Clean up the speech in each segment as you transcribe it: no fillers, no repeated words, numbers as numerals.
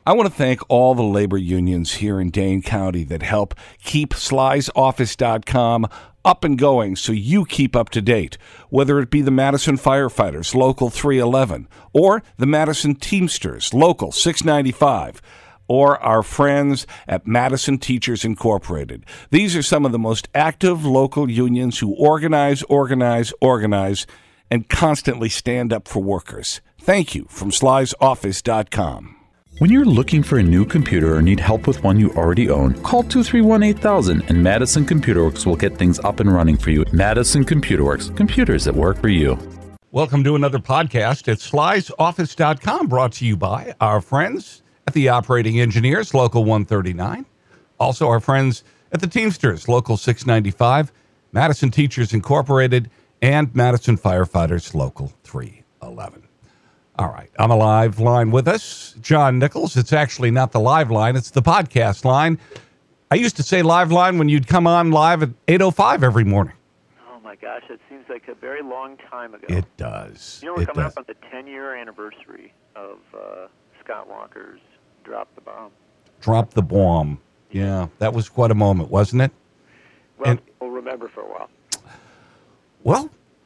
I want to thank all the labor unions here in Dane County that help keep SlysOffice.com up and going so you keep up to date, whether it be the Madison Firefighters, Local 311, or the Madison Teamsters, Local 695, or our friends at Madison Teachers Incorporated. These are some of the most active local unions who organize, and constantly stand up for workers. Thank you from SlysOffice.com. When you're looking for a new computer or need help with one you already own, call 231-8000 and Madison Computer Works will get things up and running for you. Madison Computer Works, computers that work for you. Welcome to another podcast at SlysOffice.com, brought to you by our friends at the Operating Engineers, Local 139. Also our friends at the Teamsters, Local 695, Madison Teachers Incorporated, and Madison Firefighters, Local 311. All right, on the live line with us, John Nichols. It's actually not the live line, it's the podcast line. I used to say live line when you'd come on live at 8:05 every morning. Oh my gosh, it seems like a very long time ago. It does. You know, we're coming up on the 10-year anniversary of Scott Walker's Drop the Bomb. Drop the Bomb. Yeah, that was quite a moment, wasn't it? Well, we'll remember for a while. Well,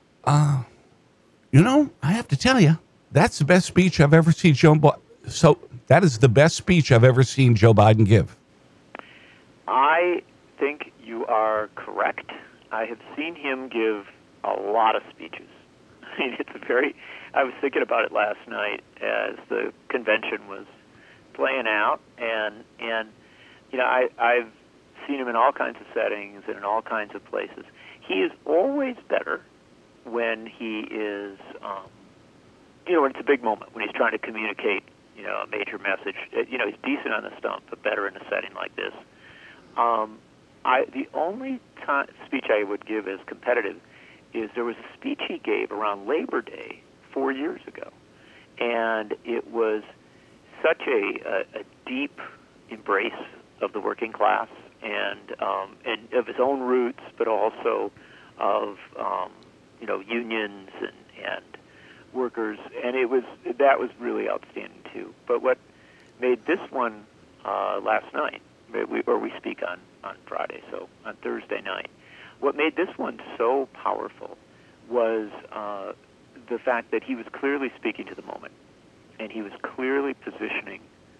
I have to tell you, that's the best speech I've ever seen that is the best speech I've ever seen Joe Biden give. I think you are correct. I have seen him give a lot of speeches. I mean, I was thinking about it last night as the convention was playing out, and I've seen him in all kinds of settings and in all kinds of places. He is always better when he is, when it's a big moment, when he's trying to communicate, a major message. He's decent on the stump, but better in a setting like this. The only speech I would give as competitive is there was a speech he gave around Labor Day 4 years ago, and it was such a deep embrace of the working class and of his own roots, but also of unions and workers, and that was really outstanding too. But what made this one last night, we speak on Friday, so on Thursday night, what made this one so powerful was the fact that he was clearly speaking to the moment, and he was clearly positioning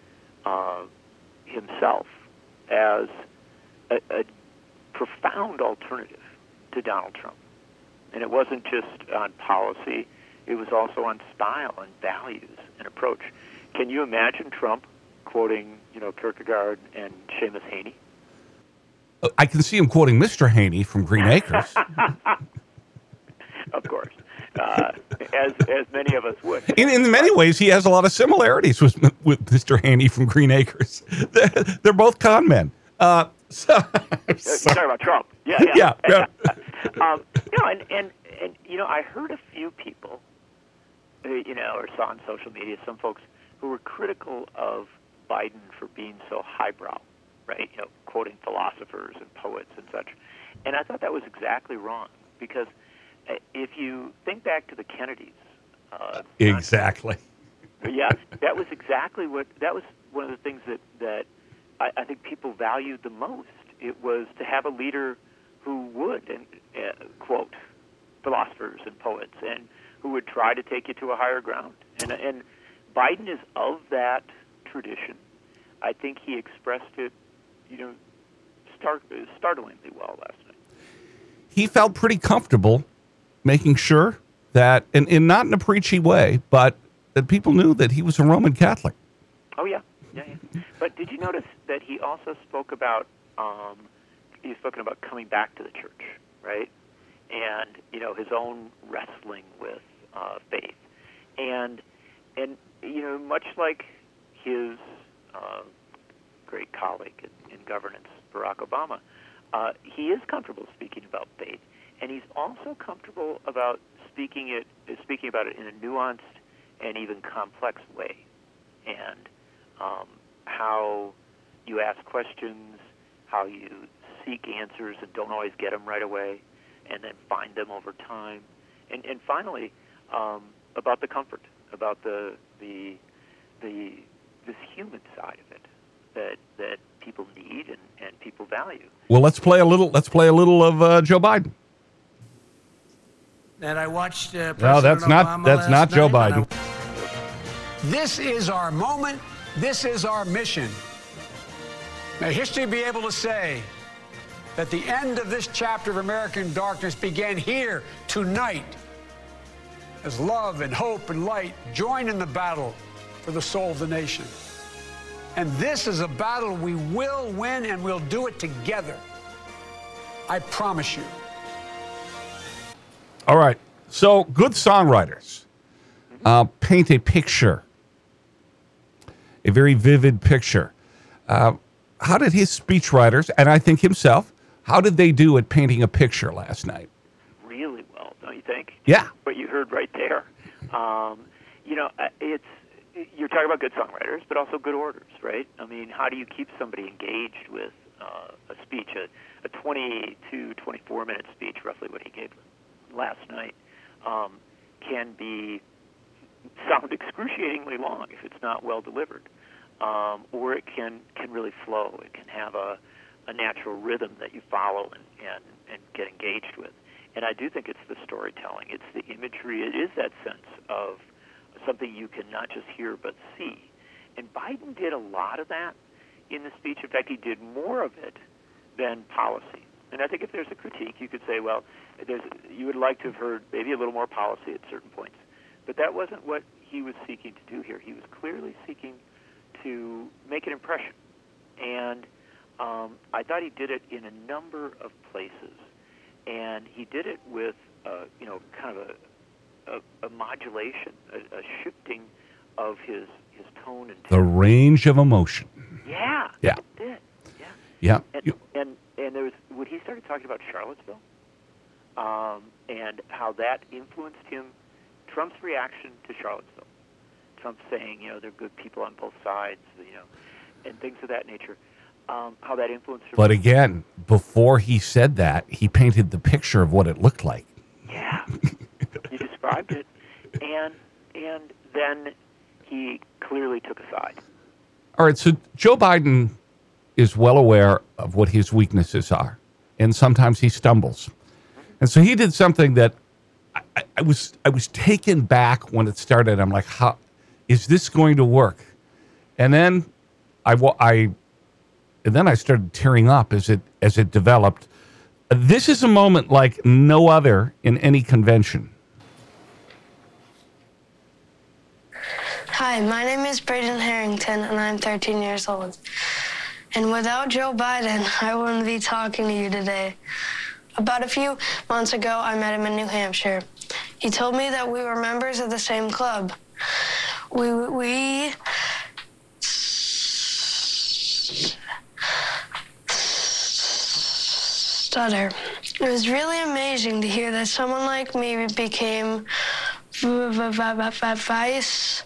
himself as a profound alternative to Donald Trump. And it wasn't just on policy, it was also on style and values and approach. Can you imagine Trump quoting, Kierkegaard and Seamus Haney? I can see him quoting Mr. Haney from Green Acres. Of course. As many of us would. In many ways, he has a lot of similarities with Mr. Haney from Green Acres. They're both con men. You're talking about Trump. Yeah. I heard a few people, or saw on social media, some folks who were critical of Biden for being so highbrow, right? Quoting philosophers and poets and such. And I thought that was exactly wrong, because if you think back to the Kennedys. Exactly. Yeah, that was one of the things that I think people valued the most. It was to have a leader who would quote philosophers and poets and who would try to take you to a higher ground. And Biden is of that tradition. I think he expressed it, startlingly well last night. He felt pretty comfortable making sure that, and not in a preachy way, but that people knew that he was a Roman Catholic. Oh, yeah. But did you notice that he also spoke about, coming back to the church, right? And, his own wrestling with faith. And much like his great colleague in governance, Barack Obama, he is comfortable speaking about faith. And he's also comfortable about speaking about it in a nuanced and even complex way. And how you ask questions, how you seek answers and don't always get them right away, and then find them over time. And finally, about the comfort, about the this human side of it that people need and people value. Well, let's play a little of Joe Biden. That I watched President No, that's Obama not last Joe night, Biden. This is our moment. This is our mission. May history be able to say that the end of this chapter of American darkness began here tonight as love and hope and light join in the battle for the soul of the nation. And this is a battle we will win, and we'll do it together. I promise you. All right. So good songwriters paint a picture, a very vivid picture. How did his speechwriters, and I think himself, how did they do at painting a picture last night? Really well, don't you think? Yeah. What you heard right there. You're talking about good songwriters, but also good orders, right? I mean, how do you keep somebody engaged with a speech, a 20 to 24-minute speech, roughly what he gave last night, can sound excruciatingly long if it's not well delivered, or it can really flow. It can have a natural rhythm that you follow and get engaged with. And I do think it's the storytelling. It's the imagery. It is that sense of something you can not just hear but see. And Biden did a lot of that in the speech. In fact, he did more of it than policy. And I think if there's a critique, you could say, well, you would like to have heard maybe a little more policy at certain points. But that wasn't what he was seeking to do here. He was clearly seeking to make an impression. And I thought he did it in a number of places. And he did it with, kind of a modulation, a shifting of his tone and The range of emotion. Yeah. Yeah. He did. Yeah. And there was when he started talking about Charlottesville, and how that influenced him, Trump's reaction to Charlottesville, Trump saying, there are good people on both sides, and things of that nature, how that influenced him. But again, before he said that, he painted the picture of what it looked like. Yeah. You described it, and then he clearly took a side. All right, so Joe Biden is well aware of what his weaknesses are, and sometimes he stumbles. And so he did something that I was taken back when it started. I'm like, how is this going to work? And then I started tearing up as it developed. This is a moment like no other in any convention. Hi, my name is Braden Harrington, and I'm 13 years old. And without Joe Biden, I wouldn't be talking to you today. About a few months ago, I met him in New Hampshire. He told me that we were members of the same club. We stutter. It was really amazing to hear that someone like me became vice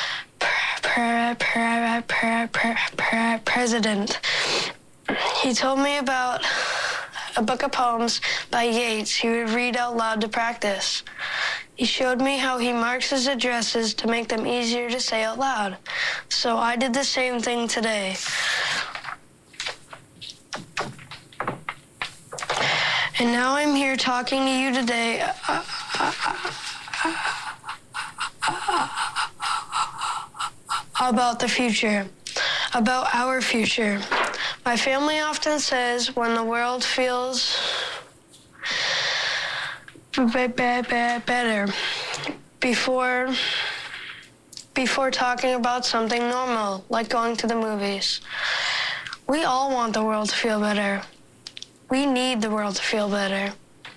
president. He told me about a book of poems by Yeats he would read out loud to practice. He showed me how he marks his addresses to make them easier to say out loud. So I did the same thing today. And now I'm here talking to you today about the future, about our future. My family often says when the world feels better before talking about something normal, like going to the movies. We all want the world to feel better. We need the world to feel better.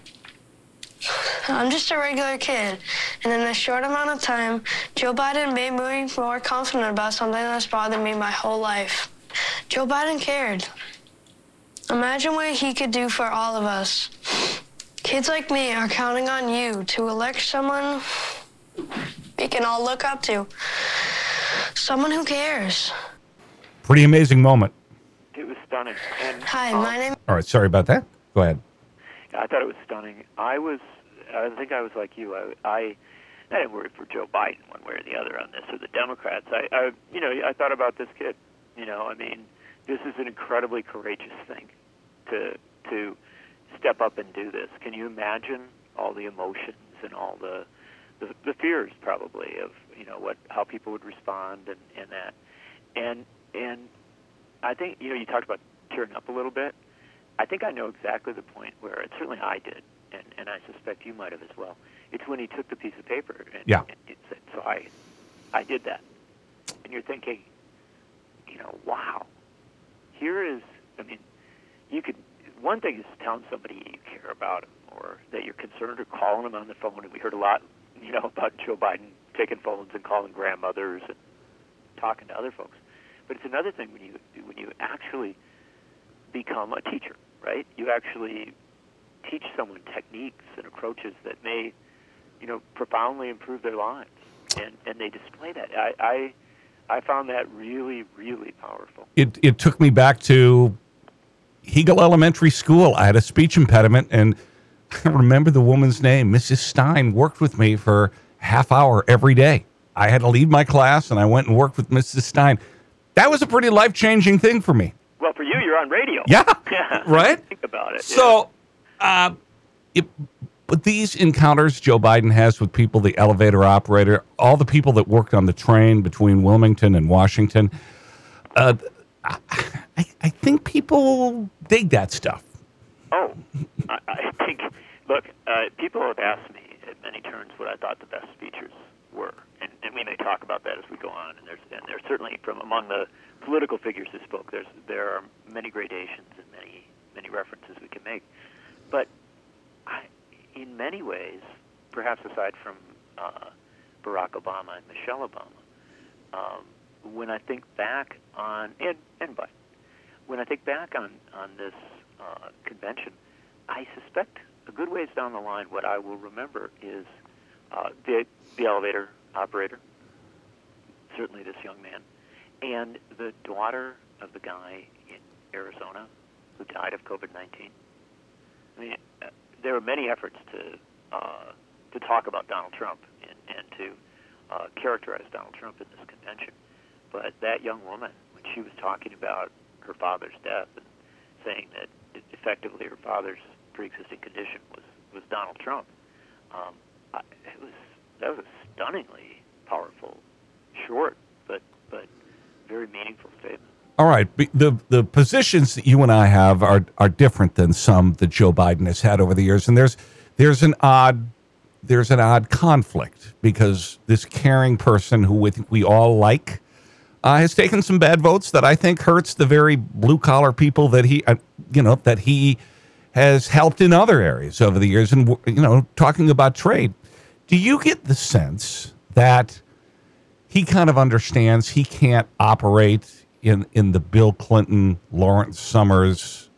I'm just a regular kid, and in a short amount of time, Joe Biden made me more confident about something that's bothered me my whole life. Joe Biden cared. Imagine what he could do for all of us. Kids like me are counting on you to elect someone we can all look up to. Someone who cares. Pretty amazing moment. It was stunning. And, Hi, my name... All right, sorry about that. Go ahead. I thought it was stunning. I think I was like you. I didn't worry for Joe Biden one way or the other on this, or the Democrats. I thought about this kid. I mean, this is an incredibly courageous thing to step up and do this. Can you imagine all the emotions and all the fears probably of how people would respond and that, and I think you talked about tearing up a little bit. I think I know exactly the point where, and certainly I did, and I suspect you might have as well. It's when he took the piece of paper and it said, "So I did that," and you're thinking, wow, here is. I mean, you could. One thing is telling somebody you care about them or that you're concerned, or calling them on the phone. And we heard a lot, about Joe Biden taking phones and calling grandmothers and talking to other folks. But it's another thing when you actually become a teacher, right? You actually teach someone techniques and approaches that may, profoundly improve their lives, and they display that. I found that really, really powerful. It took me back to Hegel Elementary School. I had a speech impediment, and I remember the woman's name. Mrs. Stein worked with me for half hour every day. I had to leave my class, and I went and worked with Mrs. Stein. That was a pretty life-changing thing for me. Well, for you, you're on radio. Yeah, right? Think about it. So, but these encounters Joe Biden has with people, the elevator operator, all the people that worked on the train between Wilmington and Washington, I think people dig that stuff. Oh, I think, look, people have asked me at many turns what I thought the best speeches were, and we may talk about that as we go on. And there's certainly, from among the political figures who spoke, there are many gradations and many references we can make. But in many ways, perhaps aside from Barack Obama and Michelle Obama, when I think back on and Biden, when I think back on this convention, I suspect a good ways down the line, what I will remember is the elevator operator, certainly this young man, and the daughter of the guy in Arizona who died of COVID-19. I mean, there were many efforts to talk about Donald Trump and to characterize Donald Trump in this convention. But that young woman, when she was talking about her father's death and saying that effectively her father's pre-existing condition was Donald Trump, that was a stunningly powerful, short, but very meaningful statement. All right. The positions that you and I have are different than some that Joe Biden has had over the years, and there's an odd conflict because this caring person who we all like has taken some bad votes that I think hurts the very blue collar people that he has helped in other areas over the years. And talking about trade, do you get the sense that he kind of understands he can't operate in the Bill Clinton, Lawrence Summers,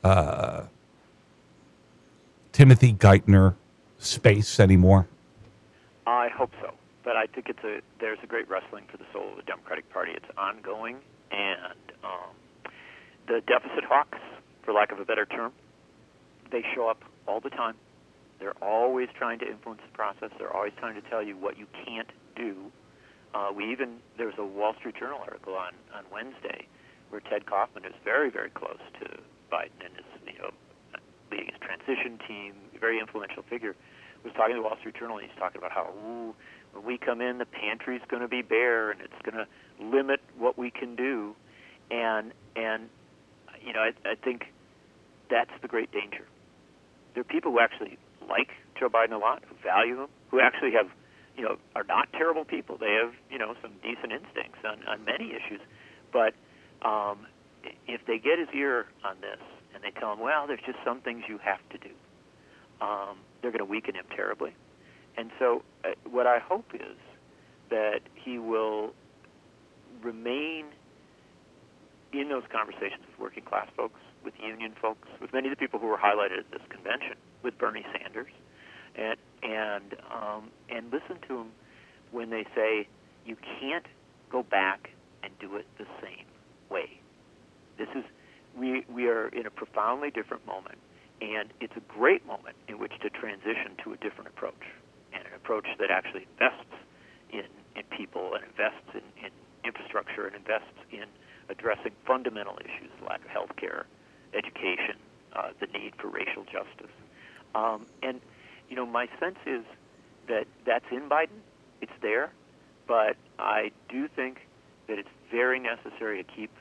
Timothy Geithner space anymore? I hope so, but I think there's a great wrestling for the soul of the Democratic Party. It's ongoing, and the deficit hawks, for lack of a better term, they show up all the time. They're always trying to influence the process. They're always trying to tell you what you can't do. There was a Wall Street Journal article on Wednesday where Ted Kaufman, who's very, very close to Biden and is leading his transition team, a very influential figure, was talking to the Wall Street Journal, and he's talking about how when we come in, the pantry's going to be bare, and it's going to limit what we can do, and I think that's the great danger. There are people who actually like Joe Biden a lot, who value him, who actually have, are not terrible people. They have, some decent instincts on many issues. But if they get his ear on this and they tell him, well, there's just some things you have to do, they're going to weaken him terribly. And so what I hope is that he will remain in those conversations with working class folks, with union folks, with many of the people who were highlighted at this convention, with Bernie Sanders, and listen to them when they say you can't go back and do it the same way. We are in a profoundly different moment, and it's a great moment in which to transition to a different approach, and an approach that actually invests in people and invests in infrastructure and invests in addressing fundamental issues like health care, education, the need for racial justice. And, my sense is that that's in Biden. It's there. But I do think that it's very necessary to keep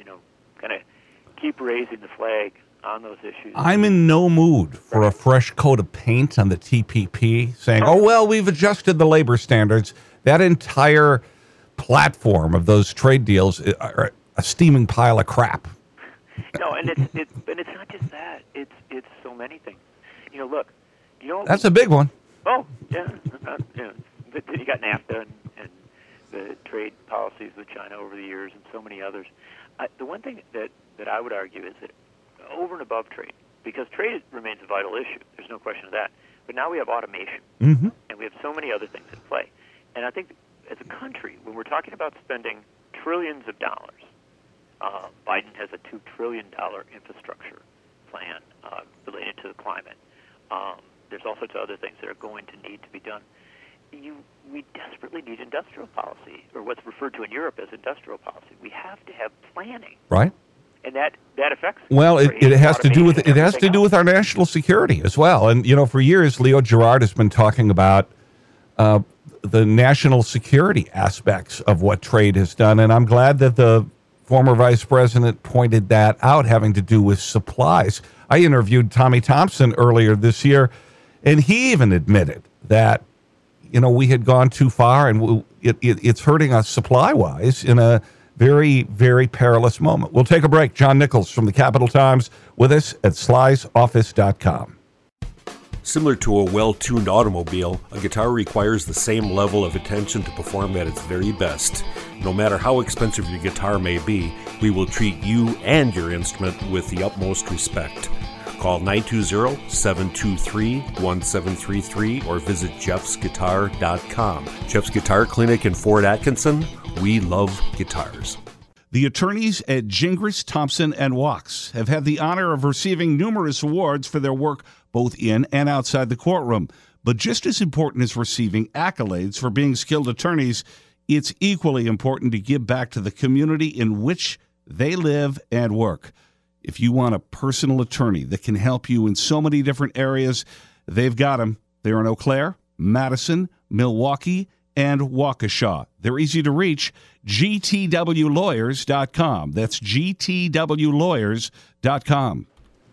raising the flag on those issues. I'm in no mood for a fresh coat of paint on the TPP, saying, we've adjusted the labor standards. That entire platform of those trade deals are a steaming pile of crap. No, and it's not just that. It's so many things. Look, that's a big one. Oh, yeah. You got NAFTA and the trade policies with China over the years and so many others. The one thing that I would argue is that over and above trade, because trade remains a vital issue, there's no question of that, but now we have automation, and we have so many other things in play. And I think as a country, when we're talking about spending trillions of dollars, Biden has a $2 trillion infrastructure plan related to the climate. There's all sorts of other things that are going to need to be done. We desperately need industrial policy, or what's referred to in Europe as industrial policy. We have to have planning, right? And that affects. Well, it has to do with our national security as well. And for years, Leo Gerard has been talking about the national security aspects of what trade has done, and I'm glad that the former vice president pointed that out, having to do with supplies. I interviewed Tommy Thompson earlier this year, and he even admitted that we had gone too far, and it's hurting us supply-wise in a very, very perilous moment. We'll take a break. John Nichols from the Capital Times with us at slysoffice.com. Similar to a well-tuned automobile, a guitar requires the same level of attention to perform at its very best. No matter how expensive your guitar may be, we will treat you and your instrument with the utmost respect. Call 920-723-1733 or visit jeffsguitar.com. Jeff's Guitar Clinic in Fort Atkinson. We love guitars. The attorneys at Gingras, Thompson, and Wachs have had the honor of receiving numerous awards for their work both in and outside the courtroom. But just as important as receiving accolades for being skilled attorneys, it's equally important to give back to the community in which they live and work. If you want a personal attorney that can help you in so many different areas, they've got them. They're in Eau Claire, Madison, Milwaukee, and Waukesha. They're easy to reach. GTWlawyers.com. That's GTWlawyers.com.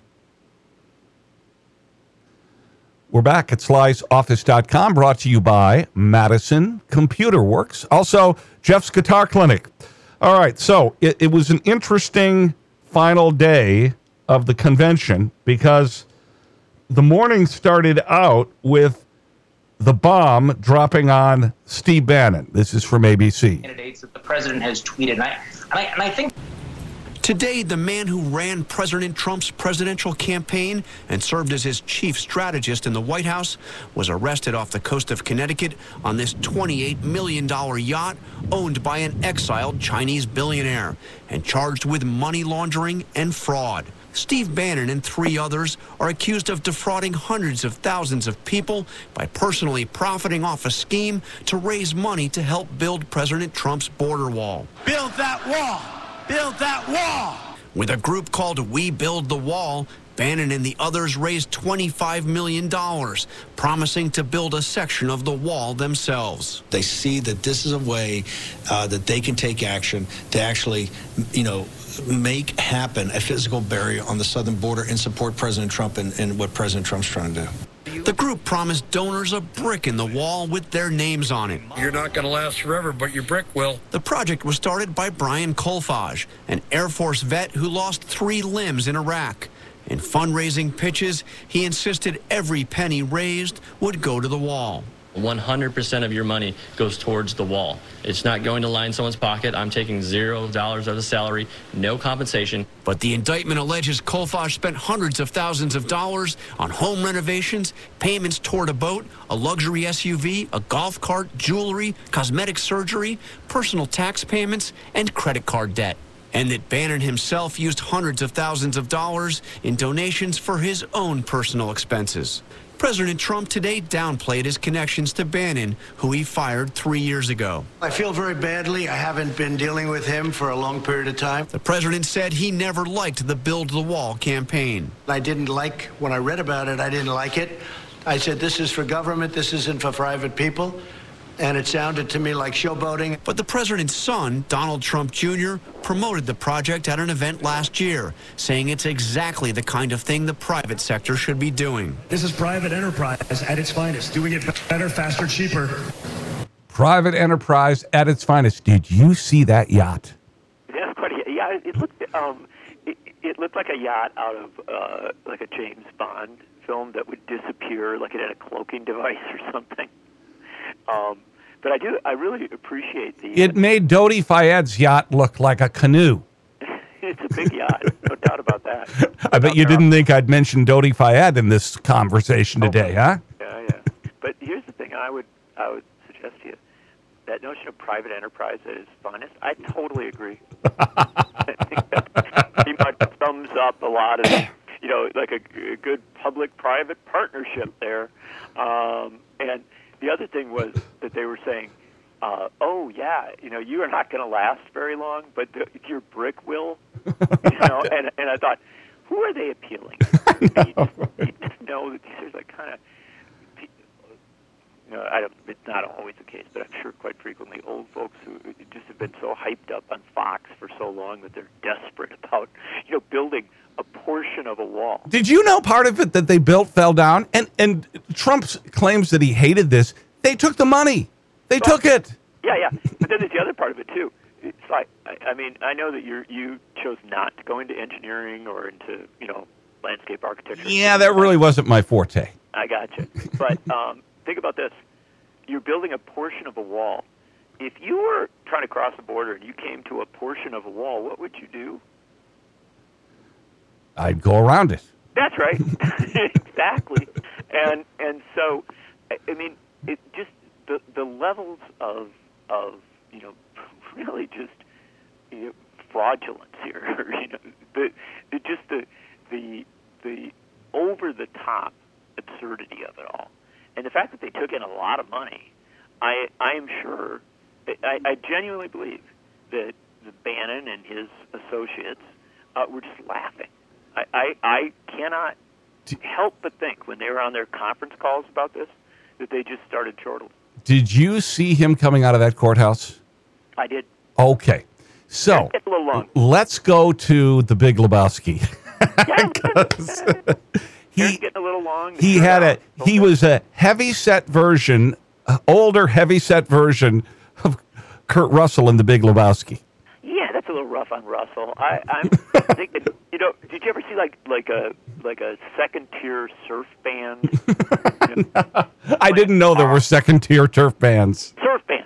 We're back at slysoffice.com, brought to you by Madison Computer Works. Also, Jeff's Guitar Clinic. All right, so it was an interesting final day of the convention because the morning started out with the bomb dropping on Steve Bannon. This is from ABC. Candidates that the president has tweeted, and I think today, the man who ran President Trump's presidential campaign and served as his chief strategist in the White House was arrested off the coast of Connecticut on this $28 million yacht owned by an exiled Chinese billionaire and charged with money laundering and fraud. Steve Bannon and 3 others are accused of defrauding hundreds of thousands of people by personally profiting off a scheme to raise money to help build President Trump's border wall. Build that wall! Build that wall! With a group called We Build the Wall, Bannon and the others raised $25 million, promising to build a section of the wall themselves. They see that this is a way that they can take action to actually, make happen a physical barrier on the southern border and support President Trump and what President Trump's trying to do. The group promised donors a brick in the wall with their names on it. You're not going to last forever, but your brick will. The project was started by Brian Kolfage, an Air Force vet who lost 3 limbs in Iraq. In fundraising pitches, he insisted every penny raised would go to the wall. 100% of your money goes towards the wall. It's not going to line someone's pocket. I'm taking $0 of the salary, no compensation. But the indictment alleges Kolfage spent hundreds of thousands of dollars on home renovations, payments toward a boat, a luxury SUV, a golf cart, jewelry, cosmetic surgery, personal tax payments, and credit card debt. And that Bannon himself used hundreds of thousands of dollars in donations for his own personal expenses. President Trump today downplayed his connections to Bannon, who he fired 3 years ago. I feel very badly. I haven't been dealing with him for a long period of time. The president said he never liked the Build the Wall campaign. I didn't like, when I read about it, I didn't like it. I said, this is for government, this isn't for private people. And it sounded to me like showboating. But the president's son, Donald Trump Jr., promoted the project at an event last year, saying it's exactly the kind of thing the private sector should be doing. This is private enterprise at its finest, doing it better, faster, cheaper. Private enterprise at its finest. Did you see that yacht? Yeah, it looked like a yacht out of like a James Bond film that would disappear, like it had a cloaking device or something. But I really appreciate the... It made Dodi Fayed's yacht look like a canoe. It's a big yacht, no doubt about that. I bet you didn't think I'd mention Dodi Fayed in this conversation today, huh? Yeah. But here's the thing I would suggest to you. That notion of private enterprise at its finest, I totally agree. I think that pretty much sums up a lot of, like a good public-private partnership there. And the other thing was that they were saying, you are not going to last very long, but your brick will. And I thought, who are they appealing? You just know that these are the kind of, it's not always the case, but I'm sure quite frequently old folks who just have been so hyped up on Fox for so long that they're desperate about, building a portion of a wall. Did you know part of it that they built fell down? And Trump claims that he hated this. They took the money. They took it. Yeah. But then there's the other part of it, too. It's like, I know that you chose not to go into engineering or into, landscape architecture. Yeah, that really wasn't my forte. I got you. But think about this. You're building a portion of a wall. If you were trying to cross the border and you came to a portion of a wall, what would you do? I'd go around it. That's right. Exactly. And so, it just the levels of really just fraudulence here. The over the top absurdity of it all, and the fact that they took in a lot of money. I am sure. I genuinely believe that the Bannon and his associates were just laughing. I cannot help but think when they were on their conference calls about this that they just started chortling. Did you see him coming out of that courthouse? I did. Okay. So it's a little long. Let's go to the Big Lebowski. He's getting a little long. He was a heavy-set version, older heavy-set version of Kurt Russell in the Big Lebowski. Yeah, that's a little rough on Russell. I'm thinking, did you ever see like a second-tier surf band? I didn't know there were second-tier turf bands. Surf band,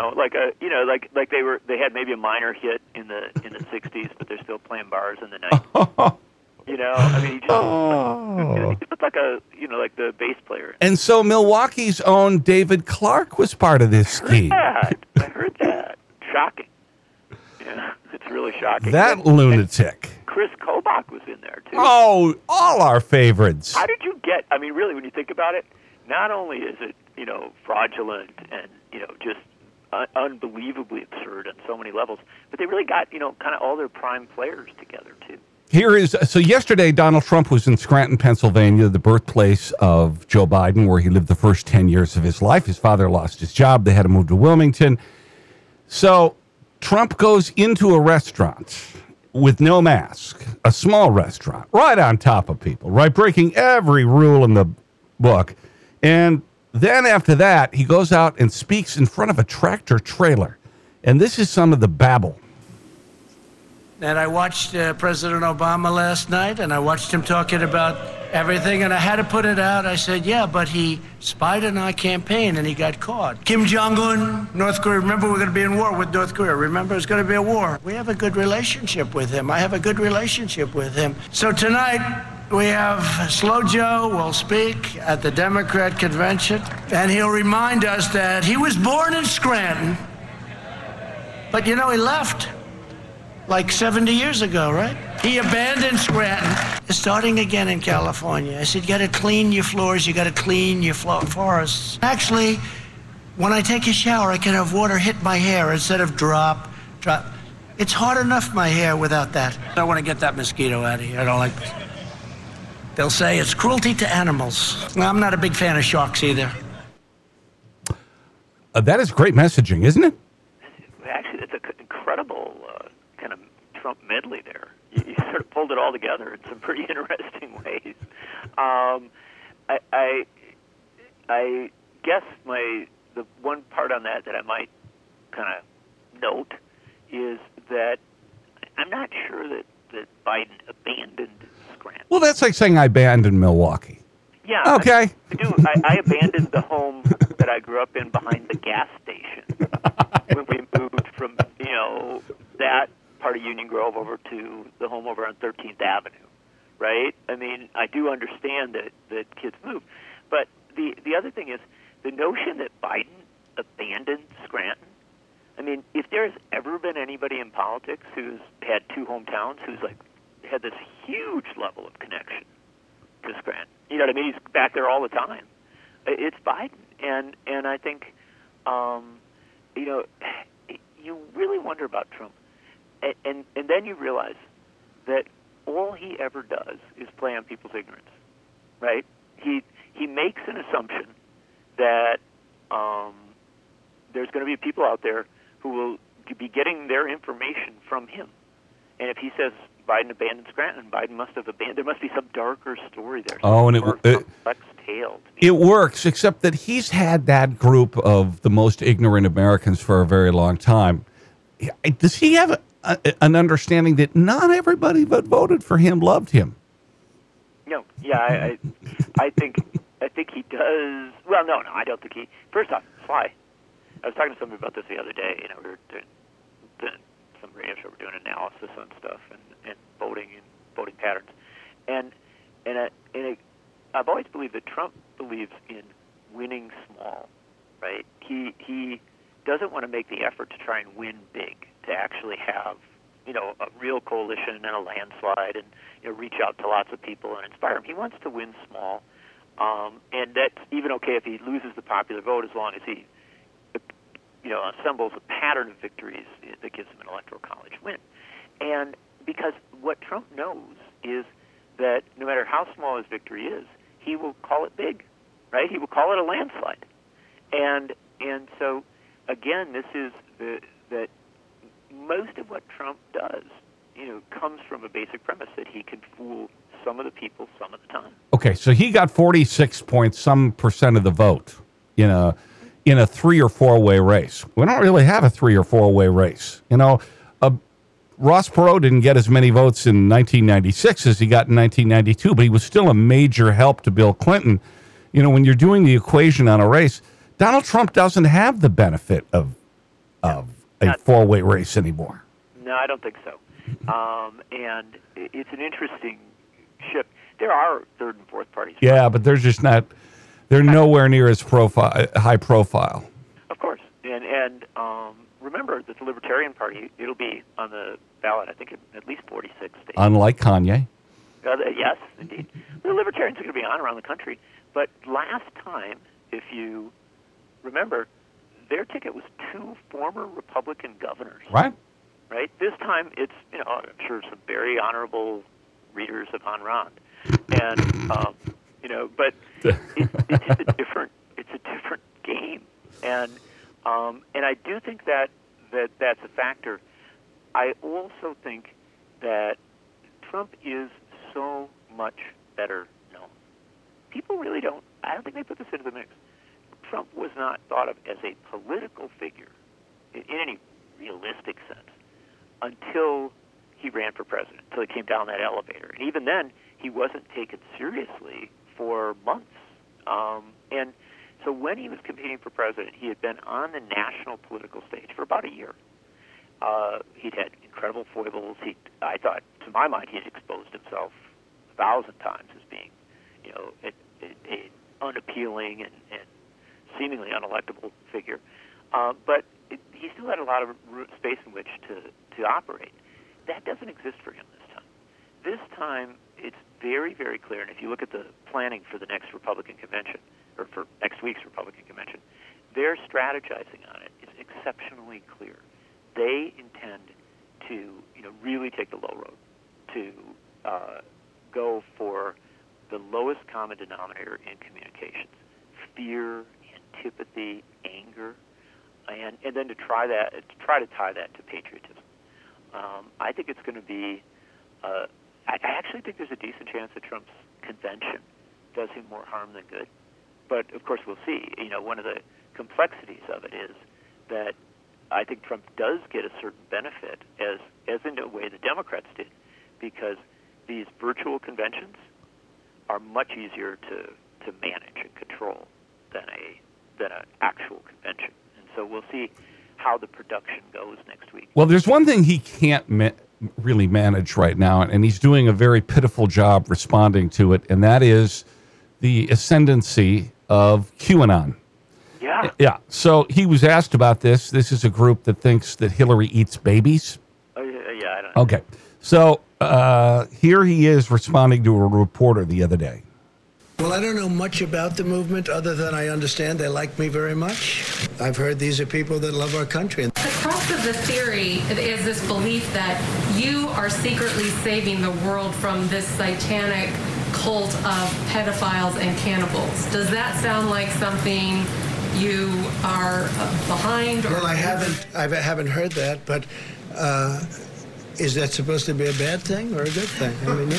like they had maybe a minor hit in the 60s, but they're still playing bars in the 90s. He just looked like like the bass player. And so Milwaukee's own David Clark was part of this scheme. I heard that. Shocking. Yeah, it's really shocking. That lunatic. Chris Kobach was in there, too. Oh, all our favorites. How did you get, really, when you think about it, not only is it, fraudulent and, just unbelievably absurd on so many levels, but they really got, kind of all their prime players together, too. So yesterday, Donald Trump was in Scranton, Pennsylvania, the birthplace of Joe Biden, where he lived the first 10 years of his life. His father lost his job. They had to move to Wilmington. So Trump goes into a restaurant with no mask, a small restaurant, right on top of people, right, breaking every rule in the book. And then after that, he goes out and speaks in front of a tractor trailer. And this is some of the babble. And I watched President Obama last night, and I watched him talking about everything, and I had to put it out. I said, yeah, but he spied on our campaign, and he got caught. Kim Jong-un, North Korea, remember we're going to be in war with North Korea. Remember, it's going to be a war. We have a good relationship with him. I have a good relationship with him. So tonight, we have Slow Joe will speak at the Democrat convention, and he'll remind us that he was born in Scranton, but, he left like 70 years ago, right? He abandoned Scranton, starting again in California. I said, you got to clean your floors, you got to clean your forests. Actually, when I take a shower, I can have water hit my hair instead of drop. It's hard enough, my hair, without that. I want to get that mosquito out of here. I don't like this. They'll say it's cruelty to animals. I'm not a big fan of sharks either. That is great messaging, isn't it? Actually, it's an incredible kind of Trump medley there. You sort of pulled it all together in some pretty interesting ways. I guess the one part on that I might kind of note is that I'm not sure that Biden abandoned Scranton. Well, that's like saying I abandoned Milwaukee. Yeah. Okay. I abandoned the home that I grew up in behind the gas station when we moved from, that part of Union Grove over to the home over on 13th Avenue, right? I mean, I do understand that kids move. But the other thing is the notion that Biden abandoned Scranton. I mean, if there's ever been anybody in politics who's had two hometowns who's had this huge level of connection to Scranton, you know what I mean? He's back there all the time. It's Biden, and I think, you really wonder about Trump, and then you realize that all he ever does is play on people's ignorance, right? He makes an assumption that there's going to be people out there who will be getting their information from him. And if he says Biden abandoned Scranton, Biden must have abandoned. There must be some darker story there. And complex tale. It works, except that he's had that group of the most ignorant Americans for a very long time. Does he have an understanding that not everybody that voted for him loved him? No. Yeah, I think he does. Well, no, I don't think he. First off, Sly. I was talking to somebody about this the other day. We were doing some radio show. We're doing analysis on stuff and voting patterns. And I've always believed that Trump believes in winning small, right? He doesn't want to make the effort to try and win big, to actually have a real coalition and a landslide, and reach out to lots of people and inspire them. He wants to win small, and that's even okay if he loses the popular vote, as long as he assembles a pattern of victories that gives him an electoral college win. And because what Trump knows is that no matter how small his victory is, he will call it big, right? He will call it a landslide. And so, again, this is that most of what Trump does, comes from a basic premise that he can fool some of the people some of the time. Okay, so he got 46% of the vote, in a 3 or 4 way race. We don't really have a 3 or 4 way race. Ross Perot didn't get as many votes in 1996 as he got in 1992, but he was still a major help to Bill Clinton. When you're doing the equation on a race, Donald Trump doesn't have the benefit of a 4-way race anymore. No, I don't think so. And it's an interesting shift. There are third and fourth parties. Yeah, but they're just not. They're nowhere near as high profile. Of course, and remember that the Libertarian Party, it'll be on the ballot, I think, in at least 46 states. Unlike Kanye. Yes, indeed. The Libertarians are going to be on around the country. But last time, if you remember, their ticket was 2 former Republican governors. Right. Right? This time, it's, I'm sure some very honorable readers of Ayn Rand. And, but it's just a different game. And I do think that's a factor. I also think that Trump is so much better known. People really don't, I don't think they put this into the mix. Trump was not thought of as a political figure in any realistic sense until he ran for president, until he came down that elevator. And even then, he wasn't taken seriously for months. And so when he was competing for president, he had been on the national political stage for about a year. He'd had incredible foibles. I thought, to my mind, he had exposed himself 1,000 times as being, a unappealing and seemingly unelectable figure. But he still had a lot of space in which to operate. That doesn't exist for him this time. This time, it's very, very clear. And if you look at the planning for the next Republican convention, or for next week's Republican convention, their strategizing on it is exceptionally clear. They intend to, really take the low road, to go for the lowest common denominator in communications: fear, antipathy, anger, and then to try to tie that to patriotism. I think it's going to be. I actually think there's a decent chance that Trump's convention does him more harm than good. But of course, we'll see. One of the complexities of it is that I think Trump does get a certain benefit, as in a way the Democrats did, because these virtual conventions are much easier to manage and control than an actual convention. And so we'll see how the production goes next week. Well, there's one thing he can't really manage right now, and he's doing a very pitiful job responding to it, and that is the ascendancy of QAnon. Yeah. Yeah. So he was asked about this. This is a group that thinks that Hillary eats babies. Oh, yeah, I don't know. Okay. So here he is responding to a reporter the other day. Well, I don't know much about the movement other than I understand they like me very much. I've heard these are people that love our country. The crux of the theory is this belief that you are secretly saving the world from this satanic cult of pedophiles and cannibals. Does that sound like something you are behind? Well, I haven't heard that, but is that supposed to be a bad thing or a good thing? I mean,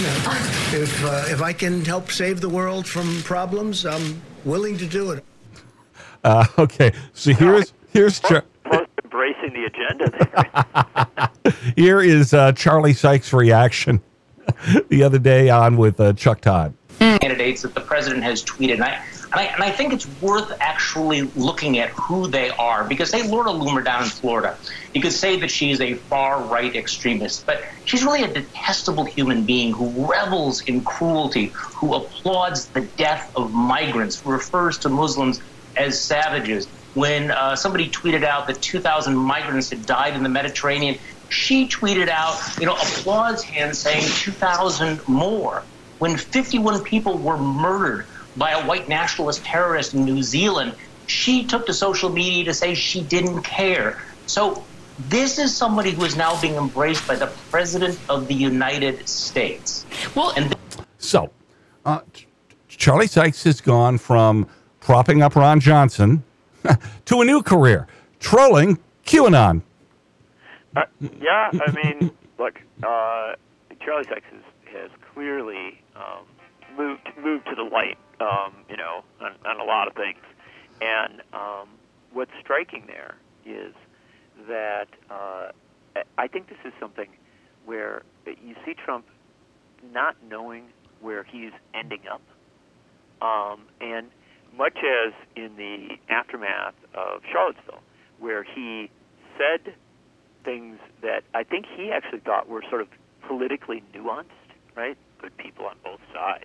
if I can help save the world from problems, I'm willing to do it. Okay, so here's embracing the agenda there. Here is Charlie Sykes' reaction the other day on with Chuck Todd. Candidates that the president has tweeted, and I think it's worth actually looking at who they are, because say Laura Loomer down in Florida, you could say that she's a far-right extremist, but she's really a detestable human being who revels in cruelty, who applauds the death of migrants, who refers to Muslims as savages. When somebody tweeted out that 2,000 migrants had died in the Mediterranean, she tweeted out, applause hands saying 2,000 more. When 51 people were murdered by a white nationalist terrorist in New Zealand, she took to social media to say she didn't care. So this is somebody who is now being embraced by the President of the United States. Well, so Charlie Sykes has gone from propping up Ron Johnson to a new career, trolling QAnon. Yeah, I mean, look, Charlie Sykes has clearly moved to the light, on a lot of things. And what's striking there is that I think this is something where you see Trump not knowing where he's ending up. And much as in the aftermath of Charlottesville, where he said things that I think he actually thought were sort of politically nuanced, right? Good people on both sides.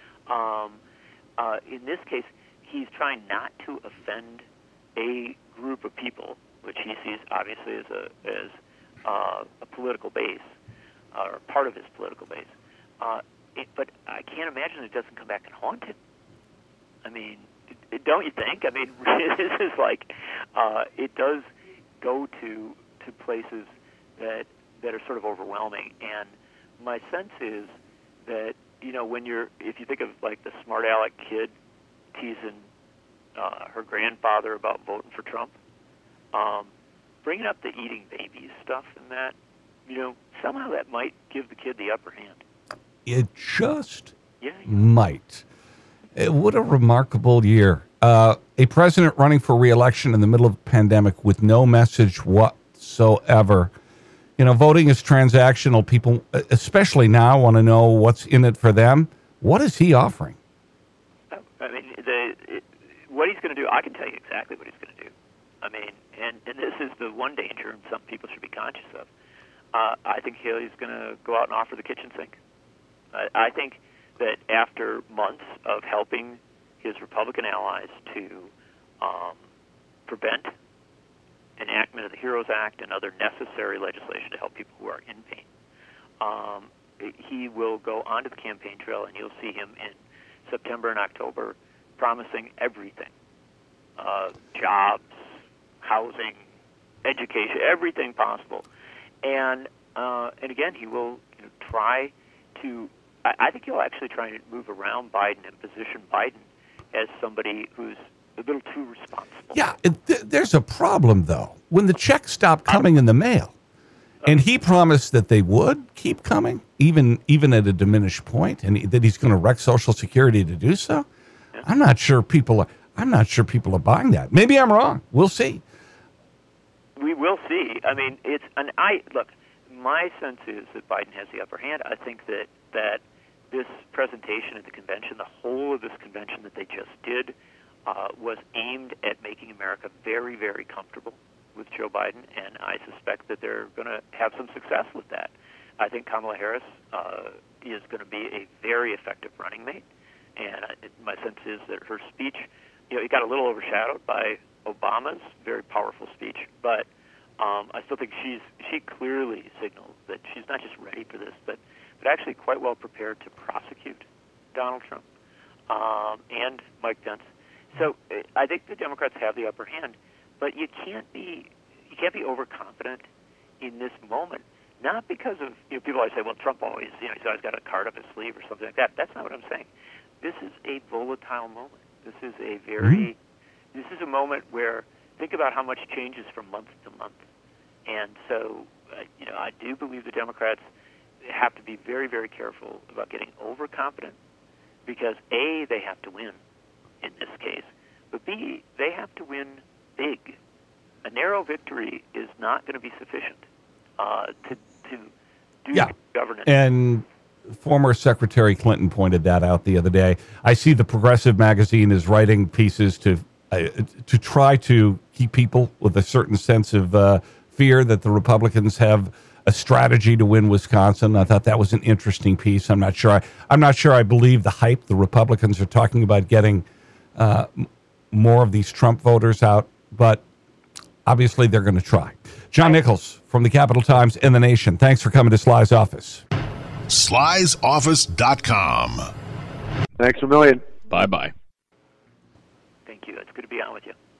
In this case, he's trying not to offend a group of people, which he sees obviously as a political base, or part of his political base. But I can't imagine it doesn't come back and haunt him. I mean, don't you think? I mean, this is like, it does go to places that are sort of overwhelming. And my sense is that, if you think of like the smart aleck kid teasing her grandfather about voting for Trump, bringing up the eating babies stuff and that, somehow that might give the kid the upper hand. It just might. What a remarkable year. A president running for re-election in the middle of a pandemic with no message whatsoever. Voting is transactional. People, especially now, want to know what's in it for them. What is he offering? I mean, what he's going to do, I can tell you exactly what he's going to do. I mean, and this is the one danger and some people should be conscious of. I think he's going to go out and offer the kitchen sink. I think that after months of helping his Republican allies to prevent enactment of the HEROES Act and other necessary legislation to help people who are in pain, he will go onto the campaign trail, and you'll see him in September and October promising everything. Jobs, housing, education, everything possible. And again, he will try to, I think he'll actually try to move around Biden and position Biden as somebody who's a little too responsible. Yeah, there's a problem, though. When the checks stop coming in the mail, and he promised that they would keep coming, even at a diminished point, and that he's going to wreck Social Security to do so, yeah. I'm not sure people are buying that. Maybe I'm wrong. We'll see. We will see. I mean, look, my sense is that Biden has the upper hand. I think that this presentation at the convention, the whole of this convention that they just did, was aimed at making America very, very comfortable with Joe Biden, and I suspect that they're going to have some success with that. I think Kamala Harris is going to be a very effective running mate, and my sense is that her speech, it got a little overshadowed by Obama's very powerful speech, but I still think she clearly signals that she's not just ready for this, but actually quite well prepared to prosecute Donald Trump and Mike Pence. So I think the Democrats have the upper hand, but you can't be overconfident in this moment. Not because of people always say, well, Trump always he's always got a card up his sleeve or something like that. That's not what I'm saying. This is a volatile moment. This is a this is a moment where think about how much changes from month to month, and so I do believe the Democrats have to be very, very careful about getting overconfident, because A, they have to win in this case, but B, they have to win big. A narrow victory is not going to be sufficient to do governance. And former Secretary Clinton pointed that out the other day. I see the Progressive magazine is writing pieces to try to keep people with a certain sense of fear that the Republicans have a strategy to win Wisconsin. I thought that was an interesting piece. I'm not sure I believe the hype. The Republicans are talking about getting more of these Trump voters out, but obviously they're going to try. John Nichols from the Capital Times and The Nation. Thanks for coming to Sly's office. Sly'sOffice.com. Thanks a million. Bye-bye. Thank you. It's good to be on with you.